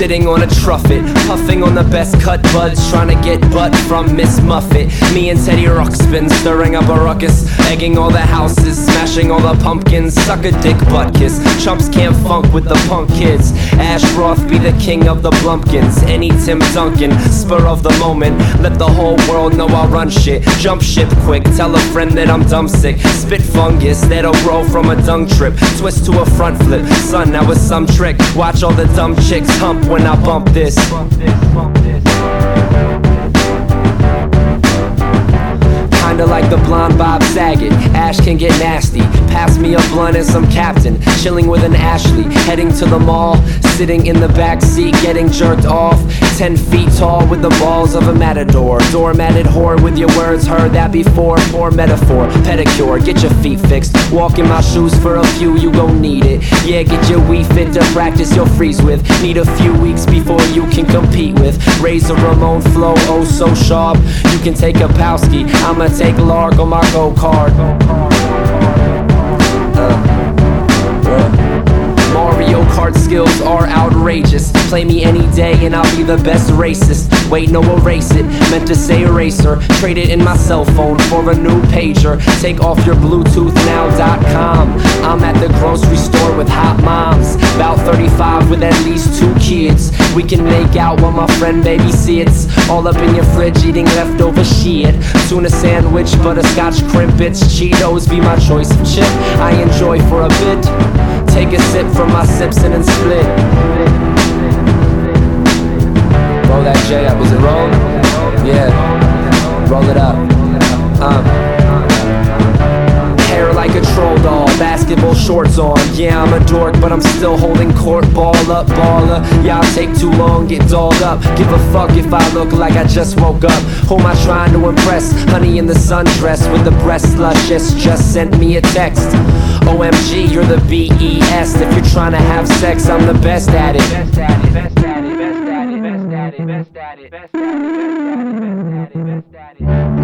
sitting on a truffet, puffing on the best cut buds, trying to get butt from Miss Muffet. Me and Teddy Ruxpin stirring up a ruckus, egging all the houses, smashing all the pumpkins. Suck a dick butt kiss, chumps can't funk with the punk kids. Ash Roth be the king of the Blumpkins, any Tim Duncan, spur of the moment. Let the whole world know I'll run shit, jump ship quick, tell a friend that I'm dumb sick. Spit fungus that'll grow from a dung trip, twist to a front flip. Son, that was some trick, watch all the dumb chicks hump when I bump this. Kinda like the blonde Bob Saget, Ash can get nasty. Pass me a blunt and some Captain, chilling with an Ashley, heading to the mall, sitting in the back seat, getting jerked off. 10 feet tall with the balls of a matador, doormatted whore with your words, heard that before. Poor metaphor, pedicure, get your feet fixed. Walk in my shoes for a few, you gon' need it. Yeah, get your Wii Fit to practice your freeze with. Need a few weeks before you can compete with. Razor Ramon flow, oh so sharp. You can take a Powski, I'ma take Lark on my go-kart. Mario Kart skills are outrageous. Play me any day and I'll be the best racist. Wait, no, erase it, meant to say eraser. Trade it in my cell phone for a new pager. Take off your BluetoothNow.com. I'm at the grocery store with hot moms, about 35 with at least 2 kids. We can make out while my friend babysits. All up in your fridge eating leftover shit. Tuna sandwich, butterscotch crimpets. Cheetos be my choice of chip I enjoy for a bit. Take a sip from my Simpson and split. Roll that J up, was it roll? Yeah, roll it up. Hair like a troll doll, basketball shorts on. Yeah, I'm a dork, but I'm still holding court. Ball up, baller. Y'all take too long, get dolled up. Give a fuck if I look like I just woke up. Who am I trying to impress? Honey in the sundress with the breast luscious just sent me a text. OMG, you're the BES. If you're trying to have sex, I'm the best at it. Best at it, best at it, best at it, best at it, best at it, best at it, best at it, best at it.